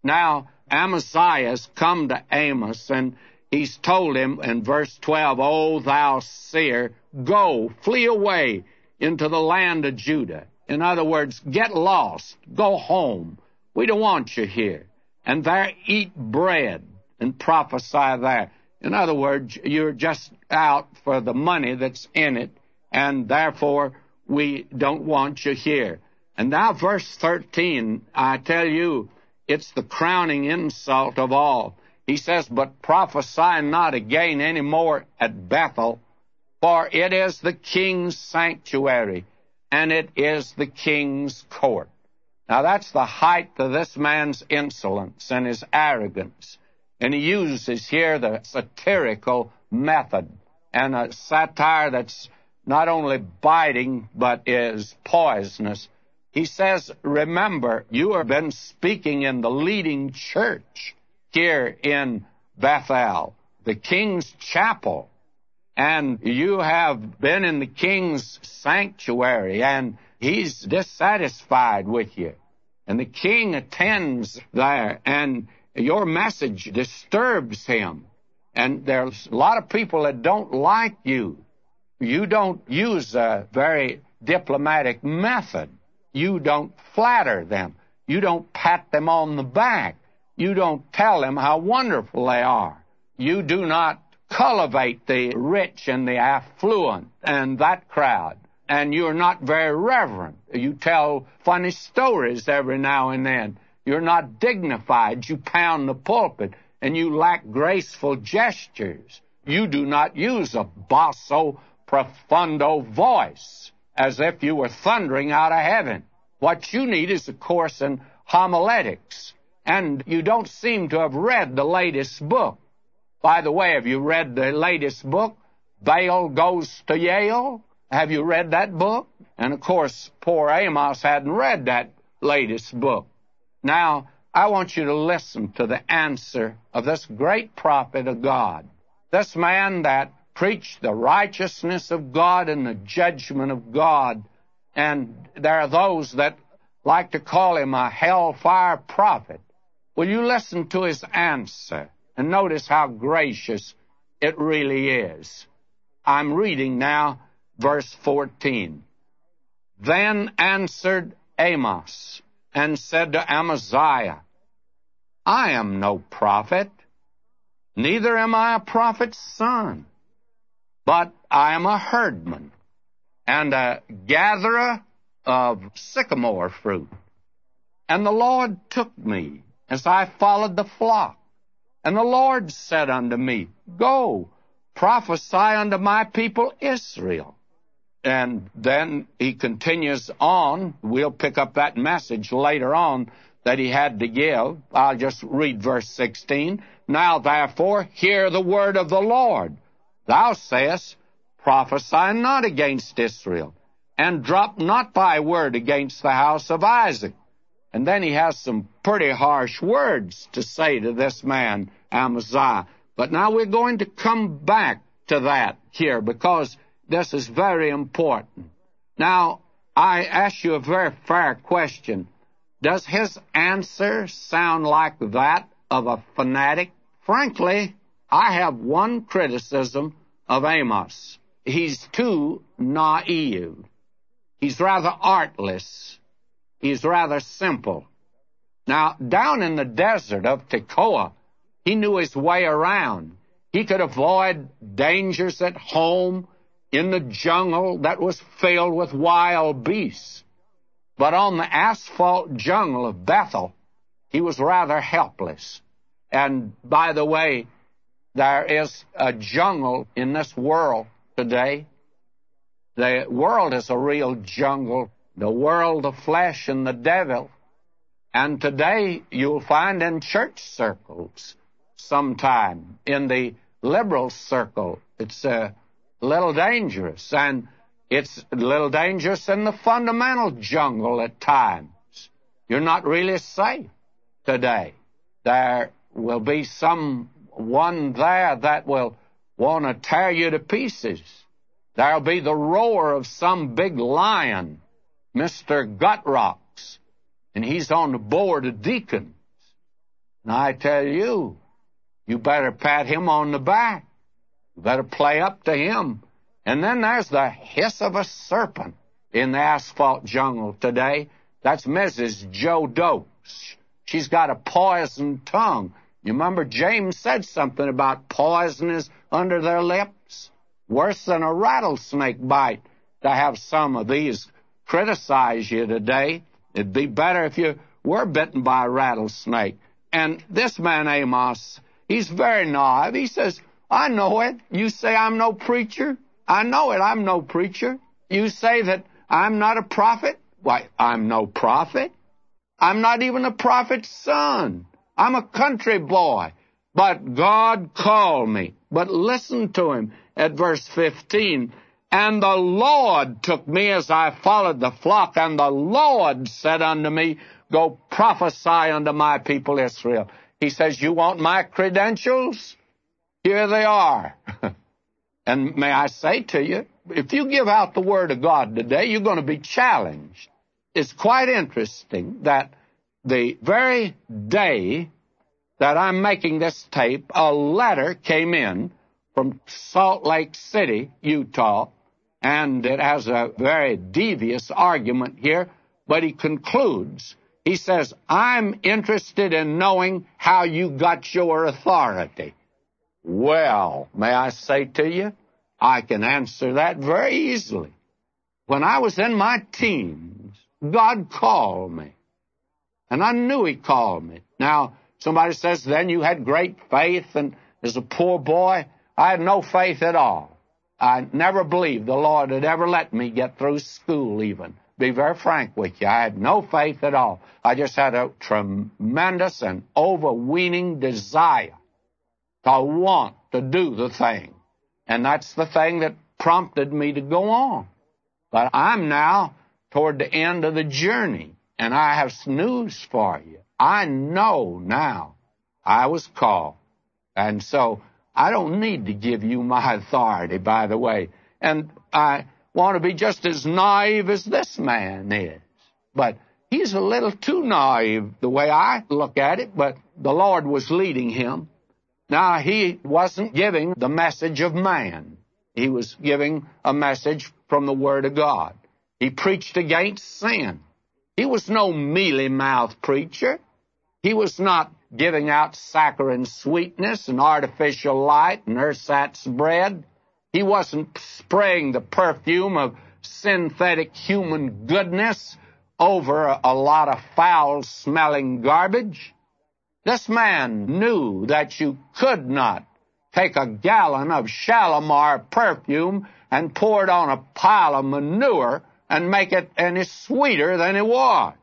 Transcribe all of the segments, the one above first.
Now, Amaziah's come to Amos, and he's told him in verse 12, O thou seer, go, flee away into the land of Judah. In other words, get lost, go home. We don't want you here. And there eat bread and prophesy there. In other words, you're just out for the money that's in it, and therefore we don't want you here. And now verse 13, I tell you, it's the crowning insult of all. He says, but prophesy not again any more at Bethel, for it is the king's sanctuary, and it is the king's court. Now that's the height of this man's insolence and his arrogance. And he uses here the satirical method, and a satire that's not only biting, but is poisonous. He says, remember, you have been speaking in the leading church here in Bethel, the king's chapel, and you have been in the king's sanctuary, and he's dissatisfied with you. And the king attends there, and your message disturbs him. And there's a lot of people that don't like you. You don't use a very diplomatic method. You don't flatter them. You don't pat them on the back. You don't tell them how wonderful they are. You do not cultivate the rich and the affluent and that crowd. And you're not very reverent. You tell funny stories every now and then. You're not dignified. You pound the pulpit, and you lack graceful gestures. You do not use a basso profundo voice as if you were thundering out of heaven. What you need is a course in homiletics, and you don't seem to have read the latest book. By the way, have you read the latest book, Baal Goes to Yale? Have you read that book? And, of course, poor Amos hadn't read that latest book. Now, I want you to listen to the answer of this great prophet of God, this man that preached the righteousness of God and the judgment of God. And there are those that like to call him a hellfire prophet. Will you listen to his answer and notice how gracious it really is? I'm reading now verse 14. Then answered Amos and said to Amaziah, I am no prophet, neither am I a prophet's son, but I am a herdman and a gatherer of sycamore fruit. And the Lord took me as I followed the flock. And the Lord said unto me, Go, prophesy unto my people Israel. And then he continues on. We'll pick up that message later on that he had to give. I'll just read verse 16. Now therefore hear the word of the Lord. Thou sayest, prophesy not against Israel, and drop not thy word against the house of Isaac. And then he has some pretty harsh words to say to this man, Amaziah. But now we're going to come back to that here, because this is very important. Now, I ask you a very fair question. Does his answer sound like that of a fanatic? Frankly, I have one criticism of Amos. He's too naive. He's rather artless. He's rather simple. Now, down in the desert of Tekoa, he knew his way around. He could avoid dangers at home in the jungle that was filled with wild beasts. But on the asphalt jungle of Bethel, he was rather helpless. And by the way, there is a jungle in this world today. The world is a real jungle, the world of flesh and the devil. And today you'll find in church circles, sometime in the liberal circle, it's a little dangerous. And it's a little dangerous in the fundamental jungle at times. You're not really safe today. There will be someone there that will want to tear you to pieces. There'll be the roar of some big lion, Mr. Gutrocks, and he's on the board of deacons. And I tell you, you better pat him on the back. You better play up to him. And then there's the hiss of a serpent in the asphalt jungle today. That's Mrs. Joe Doe. She's got a poisoned tongue. You remember James said something about poison is under their lips? Worse than a rattlesnake bite to have some of these criticize you today. It'd be better if you were bitten by a rattlesnake. And this man Amos, he's very naive. He says, I know it. You say I'm no preacher? I know it. I'm no preacher. You say that I'm not a prophet? Why, I'm no prophet. I'm not even a prophet's son. I'm a country boy. But God called me. But listen to him at verse 15. And the Lord took me as I followed the flock, and the Lord said unto me, Go prophesy unto my people Israel. He says, you want my credentials? Here they are. And may I say to you, if you give out the Word of God today, you're going to be challenged. It's quite interesting that the very day that I'm making this tape, a letter came in from Salt Lake City, Utah, and it has a very devious argument here, but he concludes. He says, I'm interested in knowing how you got your authority. Well, may I say to you, I can answer that very easily. When I was in my teens, God called me, and I knew He called me. Now, somebody says, then you had great faith, and as a poor boy, I had no faith at all. I never believed the Lord had ever let me get through school even. Be very frank with you, I had no faith at all. I just had a tremendous and overweening desire to want to do the thing. And that's the thing that prompted me to go on. But I'm now toward the end of the journey, and I have news for you. I know now I was called. And so I don't need to give you my authority, by the way. And I want to be just as naive as this man is. But he's a little too naive the way I look at it, but the Lord was leading him. Now, he wasn't giving the message of man. He was giving a message from the Word of God. He preached against sin. He was no mealy-mouthed preacher. He was not giving out saccharine sweetness and artificial light and ersatz bread. He wasn't spraying the perfume of synthetic human goodness over a lot of foul-smelling garbage. This man knew that you could not take a gallon of Shalimar perfume and pour it on a pile of manure and make it any sweeter than it was.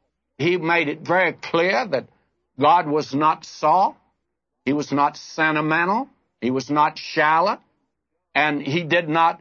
He made it very clear that God was not soft, He was not sentimental, He was not shallow, and He did not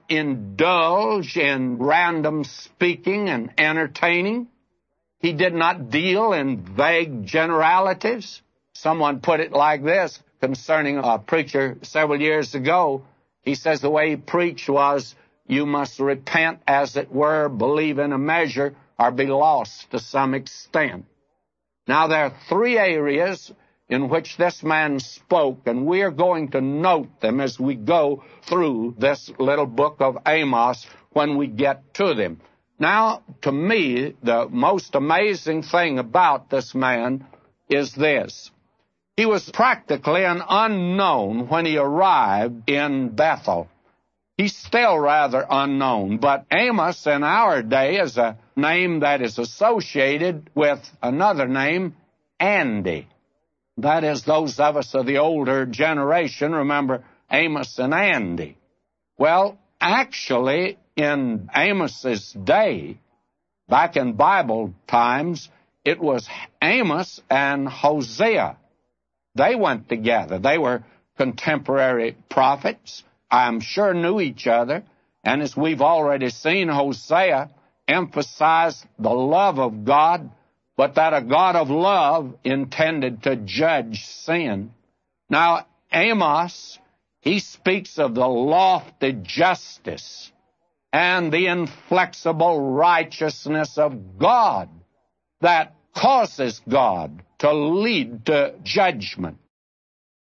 indulge in random speaking and entertaining. He did not deal in vague generalities. Someone put it like this concerning a preacher several years ago. He says the way he preached was, you must repent, as it were, believe in a measure, or be lost to some extent. Now, there are three areas in which this man spoke, and we are going to note them as we go through this little book of Amos when we get to them. Now, to me, the most amazing thing about this man is this. He was practically an unknown when he arrived in Bethel. He's still rather unknown, but Amos in our day is a name that is associated with another name, Andy. That is, those of us of the older generation remember Amos and Andy. Well, actually, in Amos's day, back in Bible times, it was Amos and Hosea. They went together. They were contemporary prophets. I'm sure knew each other. And as we've already seen, Hosea emphasized the love of God, but that a God of love intended to judge sin. Now, Amos, he speaks of the lofty justice and the inflexible righteousness of God that causes God to to lead to judgment.